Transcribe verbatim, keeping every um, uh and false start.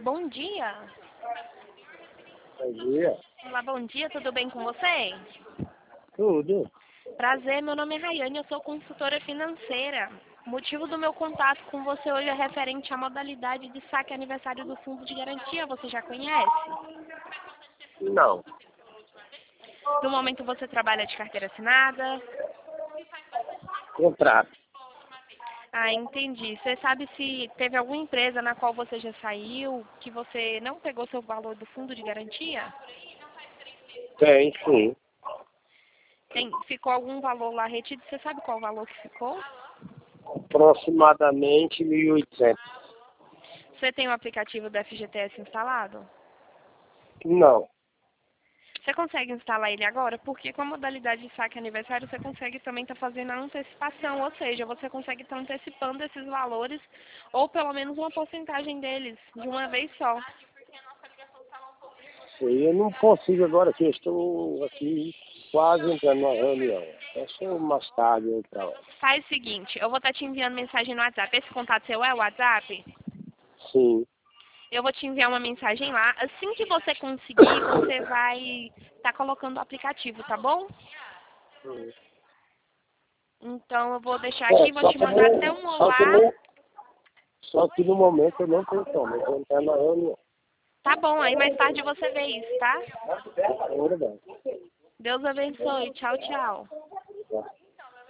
Bom dia. Bom dia. Olá, bom dia, tudo bem com você? Tudo. Prazer, meu nome é Rayane, eu sou consultora financeira. O motivo do meu contato com você hoje é referente à modalidade de saque aniversário do Fundo de Garantia, você já conhece? Não. No momento você trabalha de carteira assinada? Contrato. Ah, entendi. Você sabe se teve alguma empresa na qual você já saiu, que você não pegou seu valor do Fundo de Garantia? Tem, sim. Tem, ficou algum valor lá retido? Você sabe qual o valor que ficou? Aproximadamente mil e oitocentos. Você tem o aplicativo do F G T S instalado? Não. Você consegue instalar ele agora? Porque com a modalidade de saque aniversário, você consegue também estar fazendo a antecipação, ou seja, você consegue estar antecipando esses valores, ou pelo menos uma porcentagem deles, de uma vez só. Sei, eu não consigo agora que eu estou aqui quase entrando numa reunião. Deixa mais tarde eu entrar lá. Faz o seguinte, eu vou estar te enviando mensagem no WhatsApp. Esse contato seu é o WhatsApp? Sim. Eu vou te enviar uma mensagem lá. Assim que você conseguir, você vai estar colocando o aplicativo, tá bom? Hum. Então eu vou deixar É, aqui, vou só te que, mandar até no, um só, que olá. no, só que no momento eu não tenho como. Eu vou entrar na reunião. Tá bom, aí mais tarde você vê isso, tá? Tudo bem. Deus abençoe. Tchau, tchau. Tá.